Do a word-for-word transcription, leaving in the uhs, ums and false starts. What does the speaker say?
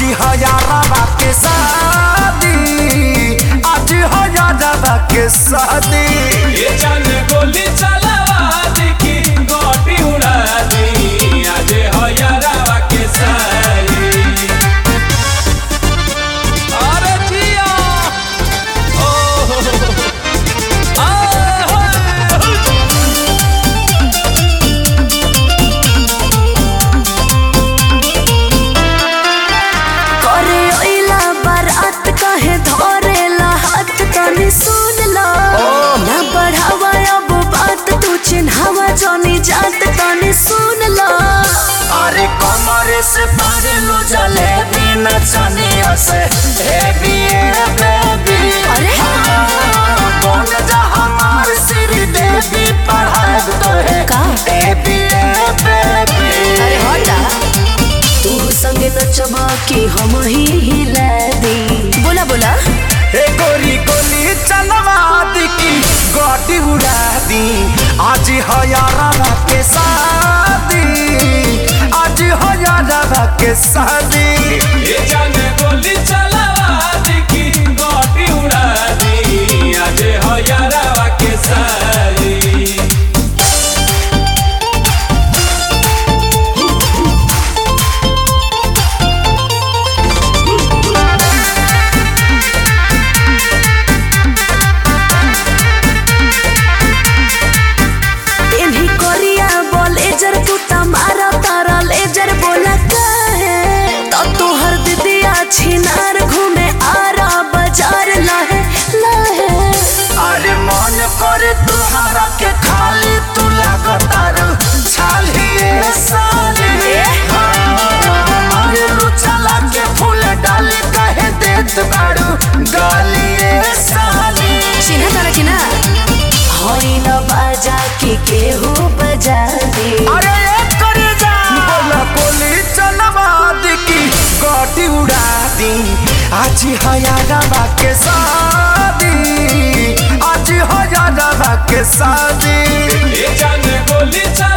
आज हो यारवा के शादी, आज हो यारवा के शादी। ये जान गोली चलावा देखी गोटी उड़ा दी, आज हो यारवा के शादी। अरे जिया ओ आ हवा जानी जात ताने सुन ला। अरे कमरे से पारे लो जलेबी नचनिया से हेवी बेबी। अरे कौन जा हमार श्री देवी पढ़ाए तो है का बेबी बेबी। अरे हटा तू संगे नचबा कि हम ही हिला दी। बोला बोला ए गोरी गोली चलवा दी की गोटी उड़ा दी। आज हो यारवा के शादी, आज हो यारवा के शादी। ये जान गोली चलावा देखी गोटी उड़ा दी, आज हो यारवा के शादी। छिनार घूमे आरा बाजार लाहे लाहे। अरे मन करे तुहरा के खाली तू लगातार छालिए साले। अरे लुचला के फूल डाले कहे देत बाड़ू गालिए साले। चिन्ह तारा कि ना होई न बाजा के केहू बजा दे। अरे एक करे जा बोला कोली चलवा दी की गोटी उड़ा दी। आज हो यारवा के शादी, आज हो यारवा के शादी। ये जान गोली